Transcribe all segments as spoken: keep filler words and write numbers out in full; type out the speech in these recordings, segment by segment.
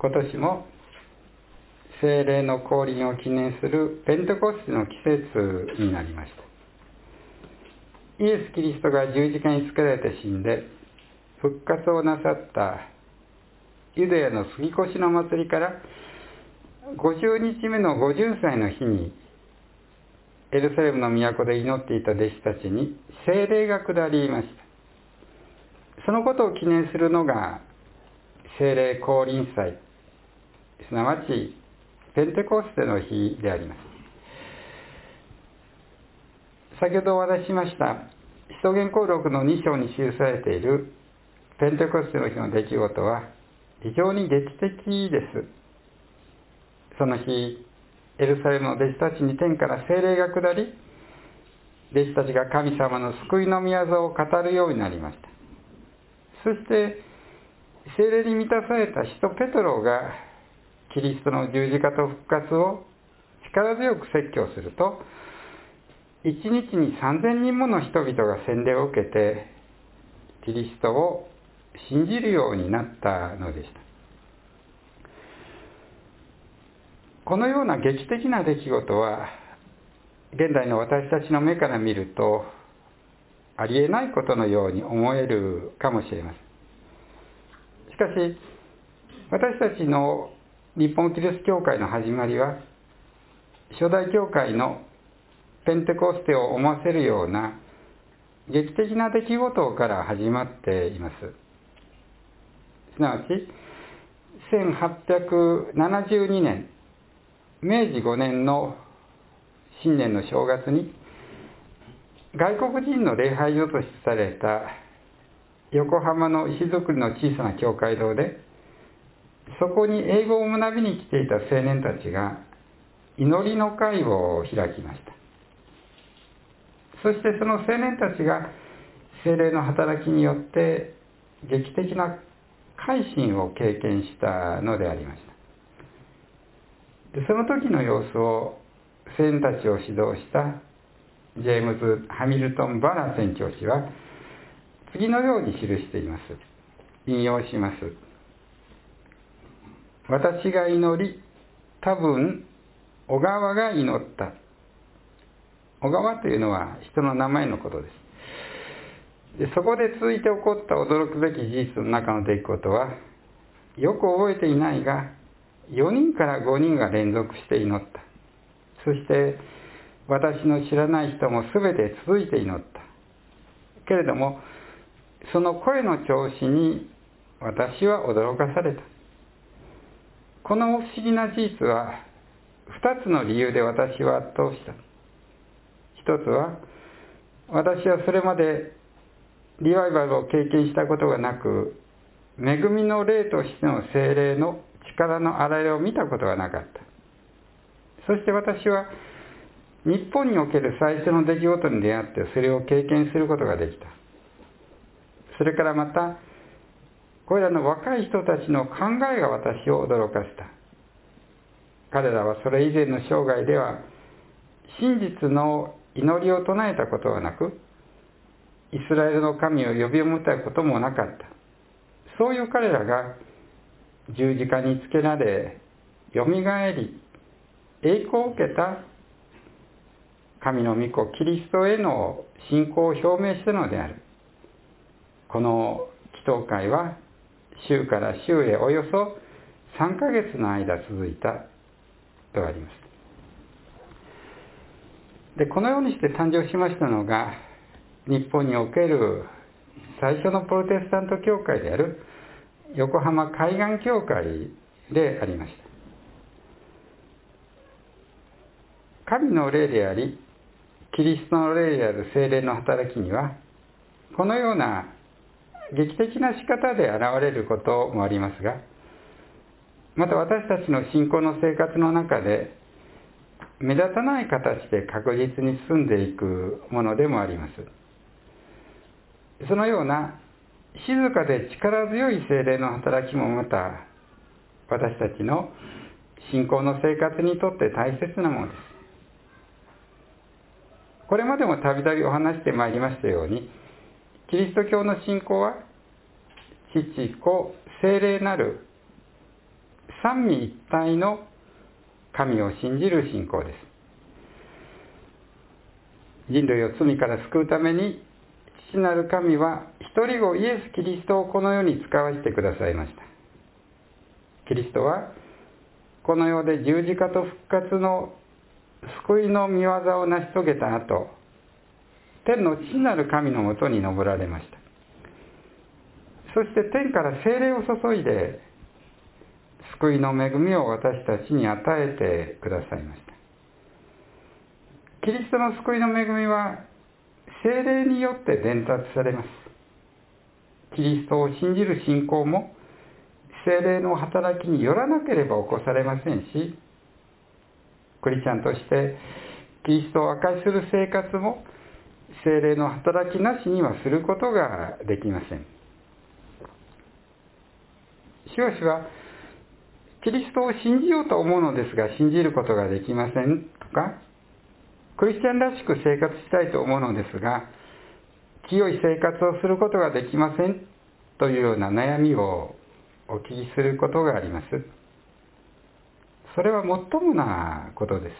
今年も聖霊の降臨を記念するペンテコステの季節になりました。イエス・キリストが十字架につけられて死んで復活をなさったユダヤの杉越の祭りからごじゅうにちめのごじゅっさいの日にエルサレムの都で祈っていた弟子たちに聖霊が下りました。そのことを記念するのが聖霊降臨祭、すなわちペンテコステの日であります。先ほどお話ししました使徒言行録のに章に記されているペンテコステの日の出来事は非常に劇的です。その日エルサレムの弟子たちに天から聖霊が下り、弟子たちが神様の救いの御業を語るようになりました。そして聖霊に満たされた使徒ペトロがキリストの十字架と復活を力強く説教すると、一日にさんぜんにんもの人々が洗礼を受けてキリストを信じるようになったのでした。このような劇的な出来事は現代の私たちの目から見るとありえないことのように思えるかもしれません。しかし私たちの日本キリスト教会の始まりは初代教会のペンテコステを思わせるような劇的な出来事から始まっています。すなわちせんはっぴゃくななじゅうにねんめいじごねんの新年の正月に外国人の礼拝所としてされた横浜の石造りの小さな教会堂で、そこに英語を学びに来ていた青年たちが祈りの会を開きました。そしてその青年たちが聖霊の働きによって劇的な改心を経験したのでありました。その時の様子を青年たちを指導したジェームズ・ハミルトン・バラ宣教師は次のように記しています。引用します。私が祈り、多分小川が祈った。小川というのは人の名前のことです。でそこで続いて起こった驚くべき事実の中の出来事はよく覚えていないがよにんからごにんが連続して祈った。そして私の知らない人もすべて続いて祈った。けれどもその声の調子に私は驚かされた。この不思議な事実はふたつの理由で私は圧倒した。一つは私はそれまでリバイバルを経験したことがなく、恵みの霊としての聖霊の力の現れを見たことがなかった。そして私は日本における最初の出来事に出会ってそれを経験することができた。それからまたこれらの若い人たちの考えが私を驚かせた。彼らはそれ以前の生涯では真実の祈りを唱えたことはなく、イスラエルの神を呼び求めたこともなかった。そういう彼らが十字架につけられ、よみがえり、栄光を受けた神の御子キリストへの信仰を表明したのである。この祈祷会は週から週へおよそさんかげつの間続いたとあります。で、このようにして誕生しましたのが日本における最初のプロテスタント教会である横浜海岸教会でありました。神の霊でありキリストの霊である聖霊の働きにはこのような劇的な仕方で現れることもありますが、また私たちの信仰の生活の中で目立たない形で確実に進んでいくものでもあります。そのような静かで力強い聖霊の働きもまた私たちの信仰の生活にとって大切なものです。これまでもたびたびお話してまいりましたように、キリスト教の信仰は父子聖霊なる三位一体の神を信じる信仰です。人類を罪から救うために父なる神は一人子イエス・キリストをこの世に使わせてくださいました。キリストはこの世で十字架と復活の救いの御業を成し遂げた後、天の父なる神のもとに登られました。そして天から聖霊を注いで救いの恵みを私たちに与えてくださいました。キリストの救いの恵みは聖霊によって伝達されます。キリストを信じる信仰も聖霊の働きによらなければ起こされませんし、クリスチャンとしてキリストを証しする生活も聖霊の働きなしにはすることができません。しばしばキリストを信じようと思うのですが信じることができませんとか、クリスチャンらしく生活したいと思うのですが清い生活をすることができませんというような悩みをお聞きすることがあります。それはもっともなことです。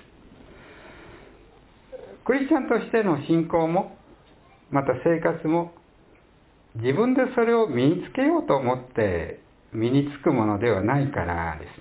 クリスチャンとしての信仰もまた生活も自分でそれを身につけようと思って身につくものではないからです。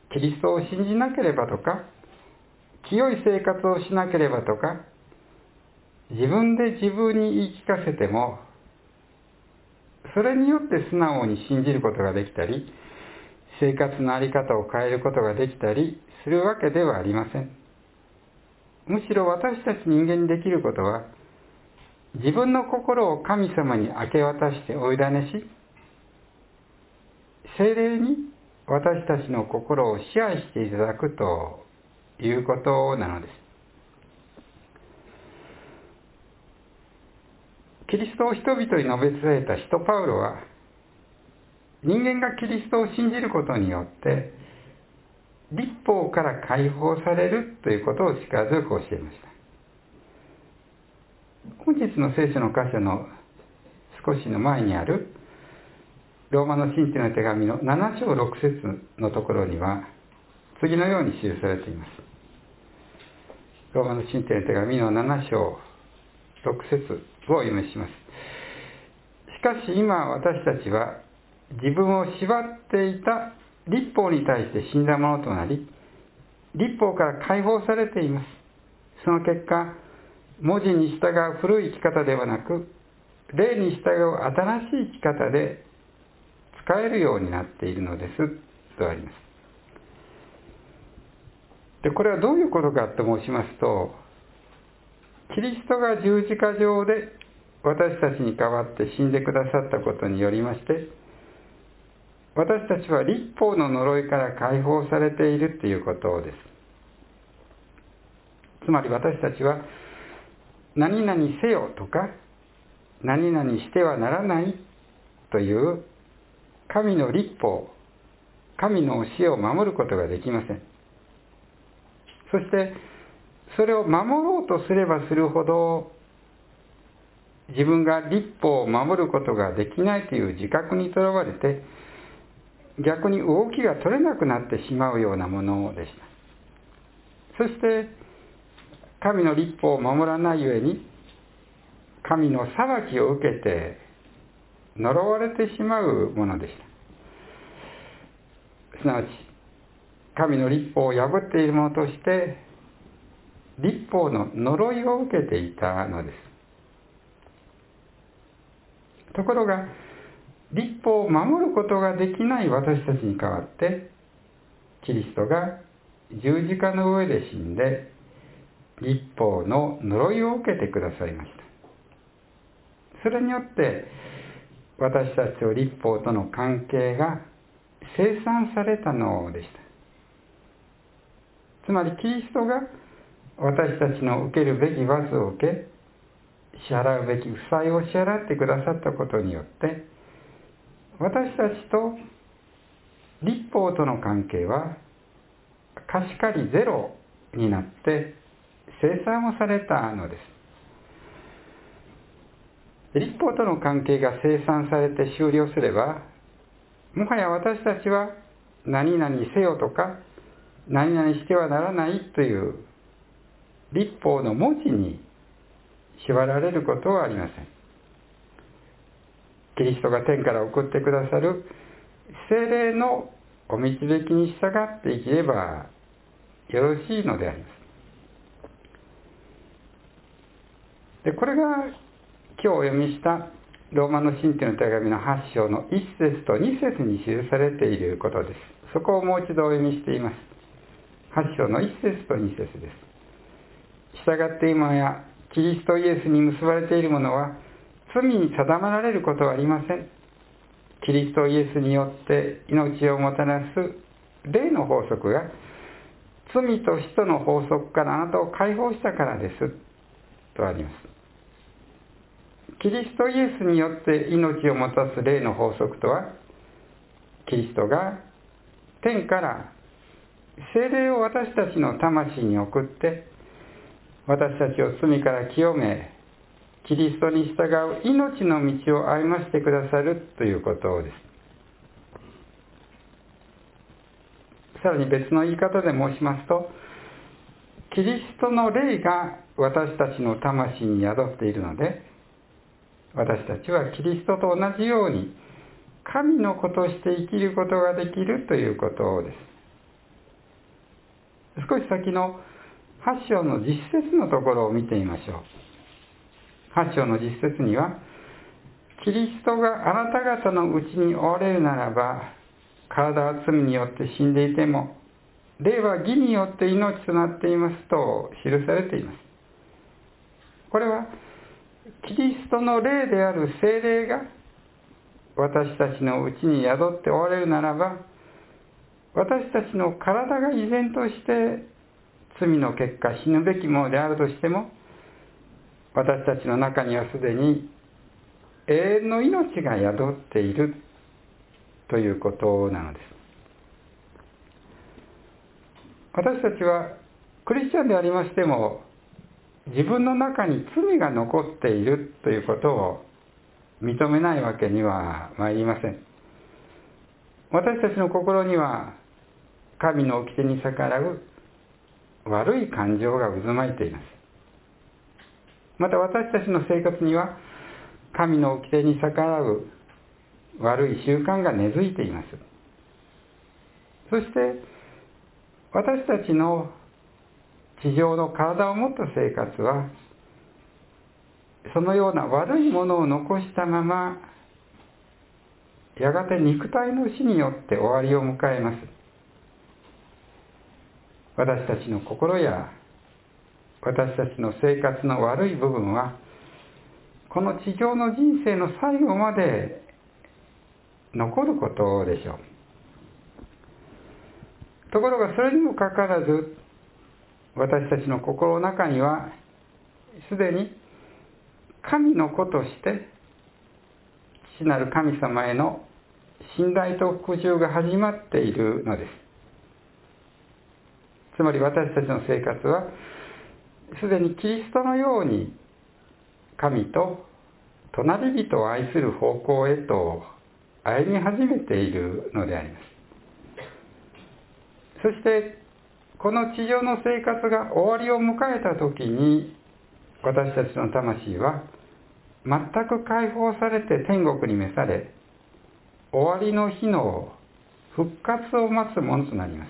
キリストを信じなければとか清い生活をしなければとか自分で自分に言い聞かせてもそれによって素直に信じることができたり生活の在り方を変えることができたりするわけではありません。むしろ私たち人間にできることは自分の心を神様に明け渡してお委ねし聖霊に私たちの心を支配していただくということなのです。キリストを人々に述べ伝えた使徒パウロは人間がキリストを信じることによって律法から解放されるということを力強く教えました。本日の聖書の箇所の少しの前にあるローマの信徒の手紙のなな章ろく節のところには次のように記されています。ローマの信徒の手紙のなな章ろく節をお読みします。しかし今私たちは自分を縛っていた律法に対して死んだものとなり律法から解放されています。その結果文字に従う古い生き方ではなく霊に従う新しい生き方で使えるようになっているのですとあります。でこれはどういうことかと申しますと、キリストが十字架上で私たちに代わって死んでくださったことによりまして私たちは律法の呪いから解放されているということです。つまり私たちは何々せよとか何々してはならないという神の律法、神の教えを守ることができません。そしてそれを守ろうとすればするほど自分が律法を守ることができないという自覚にとらわれて逆に動きが取れなくなってしまうようなものでした。そして神の律法を守らないゆえに神の裁きを受けて呪われてしまうものでした。すなわち神の律法を破っているものとして律法の呪いを受けていたのです。ところが律法を守ることができない私たちに代わってキリストが十字架の上で死んで律法の呪いを受けてくださいました。それによって私たちと律法との関係が清算されたのでした。つまりキリストが私たちの受けるべき罰を受け支払うべき負債を支払ってくださったことによって私たちと律法との関係は貸し借りゼロになって清算をされたのです。律法との関係が清算されて終了すればもはや私たちは何々せよとか何々してはならないという律法の文字に縛られることはありません。キリストが天から送ってくださる聖霊のお導きに従って生きればよろしいのであります。で、これが今日お読みしたローマの信徒の手紙のはち章のいち節とに節に記されていることです。そこをもう一度お読みしています。はち章のいち節とに節です。したがって今やキリストイエスに結ばれている者は罪に定められることはありません。キリストイエスによって命をもたらす霊の法則が罪と死との法則からあなたを解放したからですとあります。キリストイエスによって命をもたらす霊の法則とは、キリストが天から聖霊を私たちの魂に送って私たちを罪から清め、キリストに従う命の道を歩ませてくださるということです。さらに別の言い方で申しますと、キリストの霊が私たちの魂に宿っているので、私たちはキリストと同じように神の子として生きることができるということです。少し先のはち章の実節のところを見てみましょう。はち章の実節には、キリストがあなた方のうちにおられるならば、体は罪によって死んでいても、霊は義によって命となっていますと記されています。これは、キリストの霊である聖霊が私たちのうちに宿っておられるならば、私たちの体が依然として罪の結果死ぬべきものであるとしても、私たちの中にはすでに永遠の命が宿っているということなのです。私たちはクリスチャンでありましても、自分の中に罪が残っているということを認めないわけにはまいりません。私たちの心には神の掟に逆らう悪い感情が渦巻いています。また私たちの生活には神の掟に逆らう悪い習慣が根付いています。そして私たちの地上の体を持った生活はそのような悪いものを残したままやがて肉体の死によって終わりを迎えます。私たちの心や私たちの生活の悪い部分はこの地上の人生の最後まで残ることでしょう。ところがそれにもかかわらず私たちの心の中にはすでに神の子として父なる神様への信頼と服従が始まっているのです。つまり私たちの生活はすでにキリストのように神と隣人を愛する方向へと歩み始めているのであります。そしてこの地上の生活が終わりを迎えた時に私たちの魂は全く解放されて天国に召され、終わりの日の復活を待つものとなります。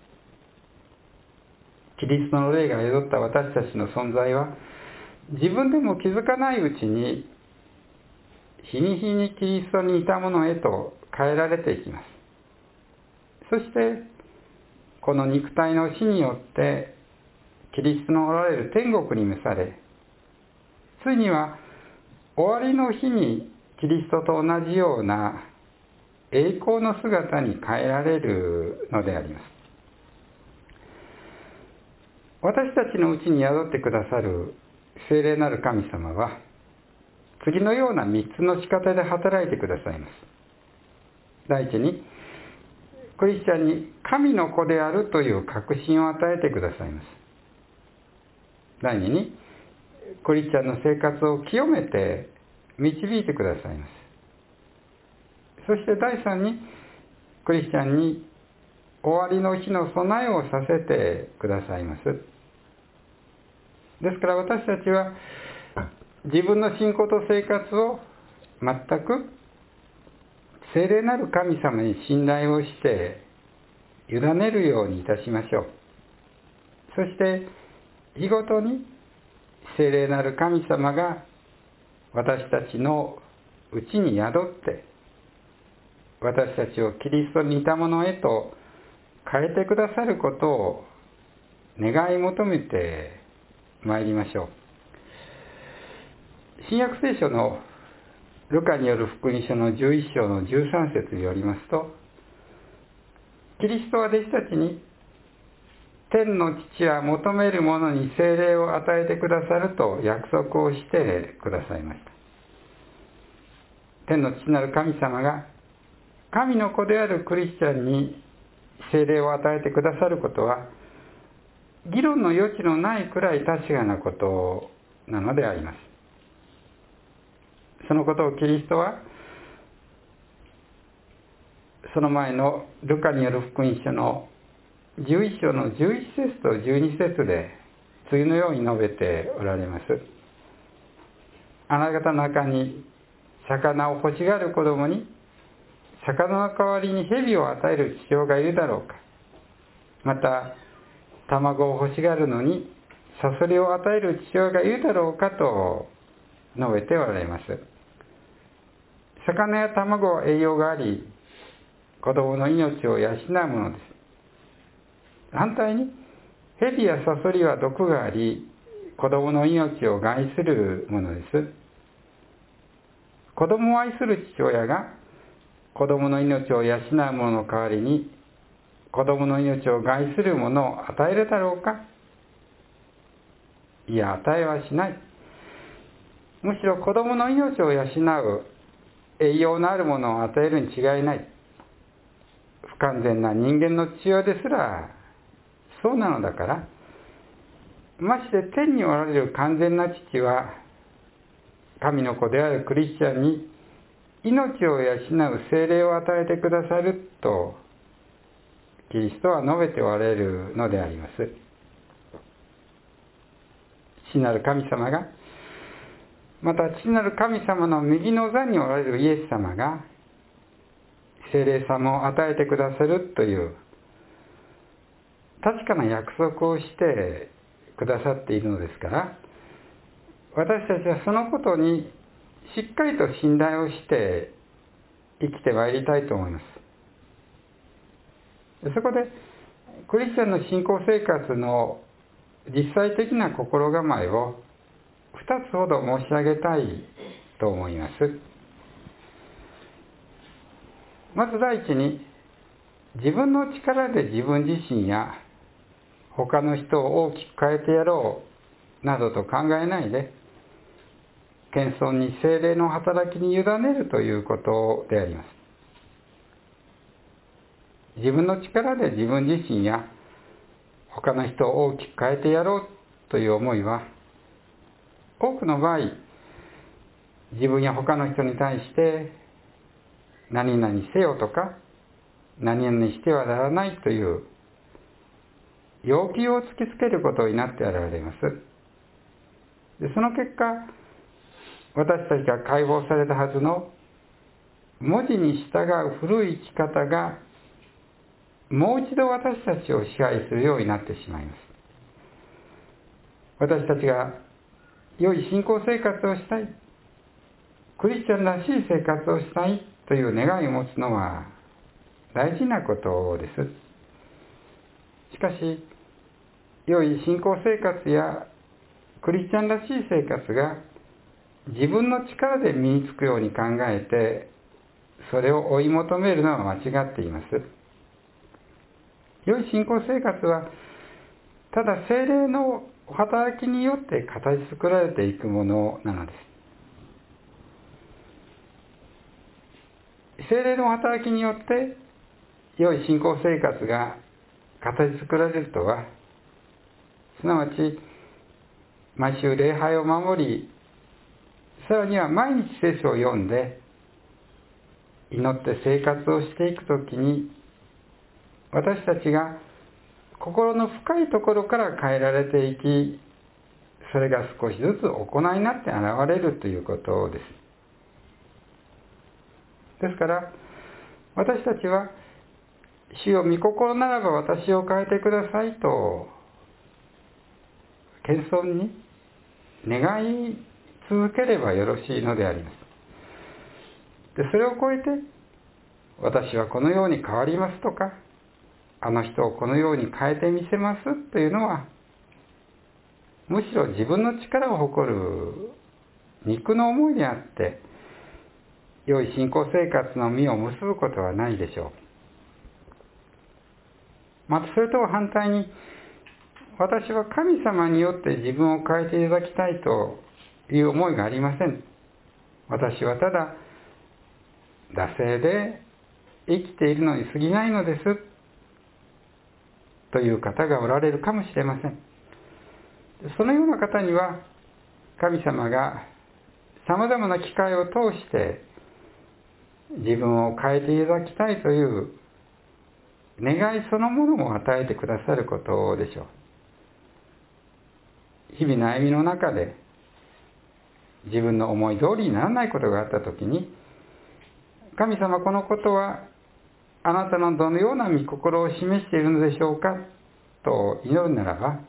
キリストの霊が宿った私たちの存在は自分でも気づかないうちに日に日にキリストに似たものへと変えられていきます。そしてこの肉体の死によってキリストのおられる天国に召され、ついには終わりの日にキリストと同じような栄光の姿に変えられるのであります。私たちのうちに宿ってくださる聖霊なる神様は次のようなみっつの仕方で働いてくださいます。第一に、クリスチャンに神の子であるという確信を与えてくださいます。第二に、クリスチャンの生活を清めて導いてくださいます。そして第三に、 クリスチャンに終わりの日の備えをさせてくださいます。ですから私たちは自分の信仰と生活を全く聖霊なる神様に信頼をして委ねるようにいたしましょう。そして日ごとに聖霊なる神様が私たちのうちに宿って私たちをキリストに似たものへと変えてくださることを願い求めてまいりましょう。新約聖書のルカによる福音書のじゅういっ章のじゅうさん節によりますと、キリストは弟子たちに天の父は求める者に聖霊を与えてくださると約束をしてくださいました。天の父なる神様が神の子であるクリスチャンに聖霊を与えてくださることは議論の余地のないくらい確かなことなのであります。そのことをキリストはその前のルカによる福音書のじゅういっ章のじゅういち節とじゅうに節で次のように述べておられます。あなた方の中に魚を欲しがる子供に魚の代わりに蛇を与える父親がいるだろうか。また卵を欲しがるのにサソリを与える父親がいるだろうかと述べておられます。魚や卵は栄養があり子供の命を養うものです。反対に蛇やサソリは毒があり子供の命を害するものです。子供を愛する父親が子供の命を養うものの代わりに子供の命を害するものを与えるだろうか。いや、与えはしない。むしろ子供の命を養う栄養のあるものを与えるに違いない。不完全な人間の父親ですらそうなのだから、まして天におられる完全な父は神の子であるクリスチャンに命を養う聖霊を与えてくださるとキリストは述べておられるのであります。父なる神様が、また父なる神様の右の座におられるイエス様が聖霊様を与えてくださるという確かな約束をしてくださっているのですから、私たちはそのことにしっかりと信頼をして生きてまいりたいと思います。そこでクリスチャンの信仰生活の実際的な心構えをふたつほど申し上げたいと思います。まず第一に、自分の力で自分自身や他の人を大きく変えてやろうなどと考えないで、謙遜に聖霊の働きに委ねるということであります。自分の力で自分自身や他の人を大きく変えてやろうという思いは、多くの場合、自分や他の人に対して何々せよとか何々してはならないという要求を突きつけることになって現れます。でその結果、私たちが解放されたはずの文字に従う古い生き方がもう一度私たちを支配するようになってしまいます。私たちが良い信仰生活をしたい、クリスチャンらしい生活をしたいという願いを持つのは大事なことです。しかし、良い信仰生活やクリスチャンらしい生活が自分の力で身につくように考えて、それを追い求めるのは間違っています。良い信仰生活は、ただ聖霊の働きによって形作られていくものなのです。聖霊の働きによって良い信仰生活が形作られるとは、すなわち毎週礼拝を守り、さらには毎日聖書を読んで祈って生活をしていくときに私たちが心の深いところから変えられていき、それが少しずつ行いになって現れるということです。ですから私たちは、主よ御心ならば私を変えてくださいと謙遜に願い続ければよろしいのであります。でそれを超えて、私はこのように変わりますとか、あの人をこのように変えてみせますというのは、むしろ自分の力を誇る肉の思いであって、良い信仰生活の実を結ぶことはないでしょう。またそれとは反対に、私は神様によって自分を変えていただきたいという思いがありません。私はただ惰性で生きているのに過ぎないのですという方がおられるかもしれません。そのような方には、神様がさまざまな機会を通して自分を変えていただきたいという願いそのものを与えてくださることでしょう。日々の歩みの中で自分の思い通りにならないことがあったときに、神様、このことはあなたのどのような御心を示しているのでしょうかと祈るならば、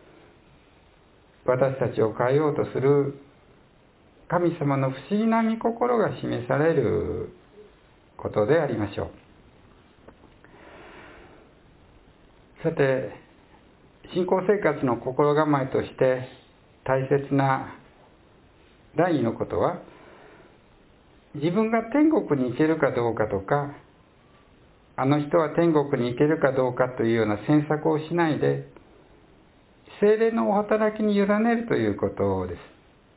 私たちを変えようとする神様の不思議な御心が示されることでありましょう。さて、信仰生活の心構えとして大切な第二のことは、自分が天国に行けるかどうかとか、あの人は天国に行けるかどうかというような詮索をしないで、聖霊のお働きに委ねるということです。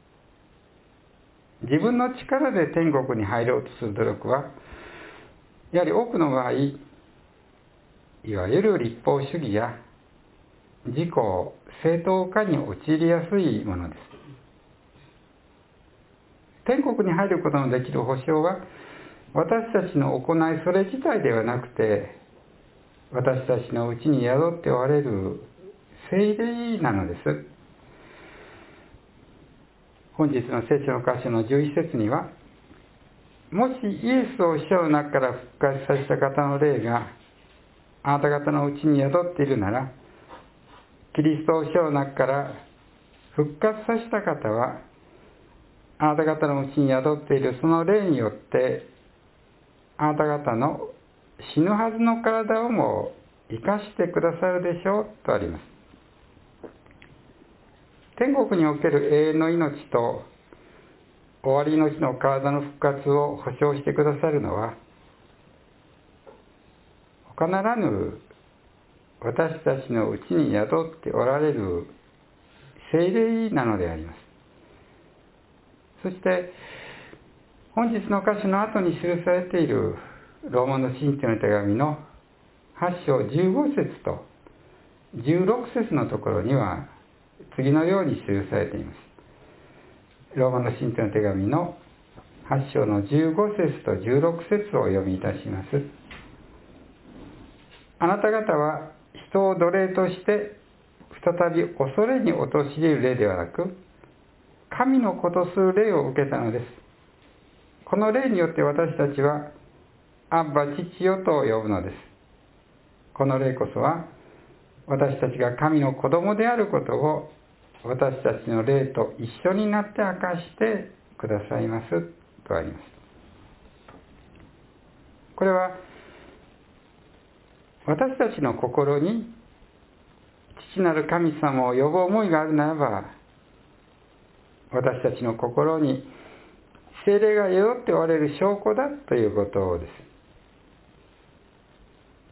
自分の力で天国に入ろうとする努力は、やはり多くの場合、いわゆる立法主義や自己正当化に陥りやすいものです。天国に入ることのできる保証は、私たちの行いそれ自体ではなくて、私たちのうちに宿っておられる聖霊なのです。本日の聖書の箇所のじゅういち節には、もしイエスを死者の中から復活させた方の霊があなた方のうちに宿っているなら、キリストを死者の中から復活させた方は、あなた方のうちに宿っているその霊によって、あなた方の死ぬはずの体をも生かしてくださるでしょうとあります。天国における永遠の命と終わりの日の体の復活を保証してくださるのは、他ならぬ私たちのうちに宿っておられる聖霊なのであります。そして本日の箇所の後に記されているローマの信徒の手紙のはち章じゅうご節とじゅうろく節のところには次のように記されています。ローマの信徒の手紙のはち章のじゅうご節とじゅうろく節をお読みいたします。あなた方は人を奴隷として再び恐れに陥れる霊ではなく、神の子とする霊を受けたのです。この霊によって私たちはアッバ父よと呼ぶのです。この霊こそは私たちが神の子供であることを私たちの霊と一緒になって明かしてくださいますとあります。これは私たちの心に父なる神様を呼ぶ思いがあるならば、私たちの心に聖霊が宿っておられる証拠だということです。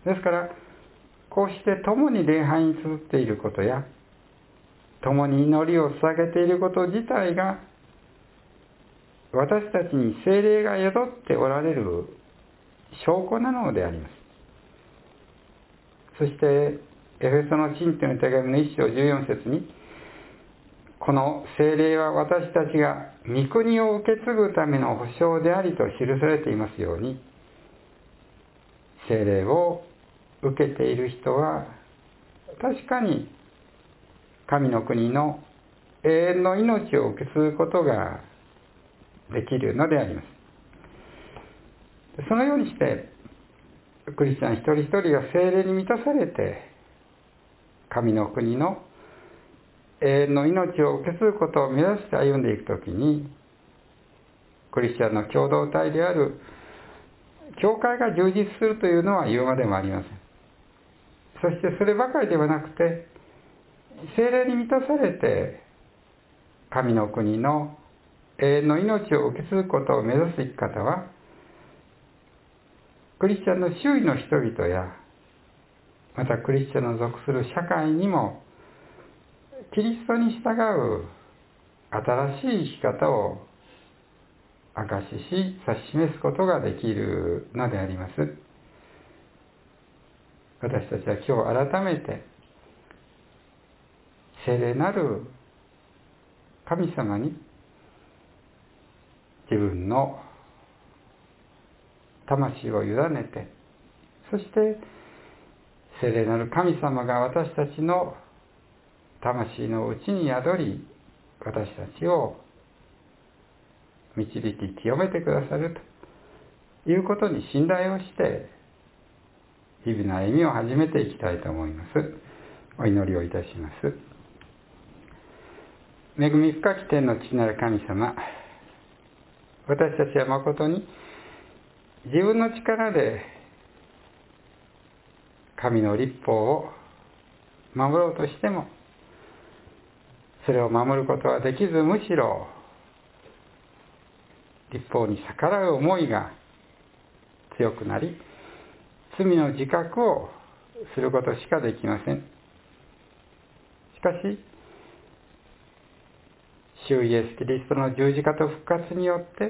ですからこうして共に礼拝に綴っていることや共に祈りを捧げていること自体が、私たちに聖霊が宿っておられる証拠なのであります。そしてエフェソの信徒の手紙のいち章じゅうよん節に、この聖霊は私たちが御国を受け継ぐための保証でありと記されていますように、聖霊を受受けている人は確かに神の国の永遠の命を受け継ぐことができるのであります。そのようにしてクリスチャン一人一人が聖霊に満たされて神の国の永遠の命を受け継ぐことを目指して歩んでいくときに、クリスチャンの共同体である教会が充実するというのは言うまでもありません。そしてそればかりではなくて、聖霊に満たされて神の国の永遠の命を受け継ぐことを目指す生き方は、クリスチャンの周囲の人々や、またクリスチャンの属する社会にもキリストに従う新しい生き方を証しし指し示すことができるのであります。私たちは今日改めて聖霊なる神様に自分の魂を委ねて、そして聖霊なる神様が私たちの魂の内に宿り、私たちを導き清めてくださるということに信頼をして日々の歩みを始めていきたいと思います。お祈りをいたします。恵み深き天の父なる神様、私たちは誠に自分の力で神の律法を守ろうとしてもそれを守ることはできず、むしろ律法に逆らう思いが強くなり、罪の自覚をすることしかできません。しかし主イエス・キリストの十字架と復活によって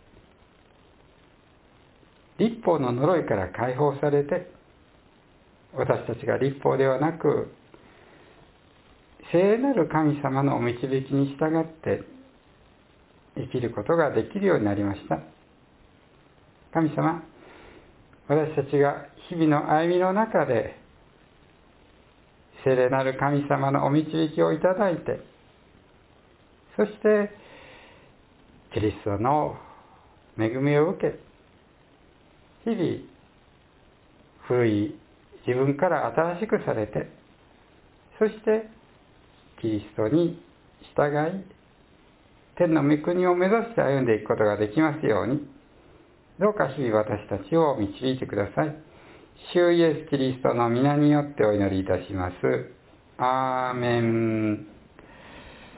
律法の呪いから解放されて、私たちが律法ではなく聖なる神様のお導きに従って生きることができるようになりました。神様、私たちが日々の歩みの中で聖霊なる神様のお導きをいただいて、そしてキリストの恵みを受け、日々古い自分から新しくされて、そしてキリストに従い天の御国を目指して歩んでいくことができますように、どうか日々私たちを導いてください。主イエス・キリストの皆によってお祈りいたします。アーメン。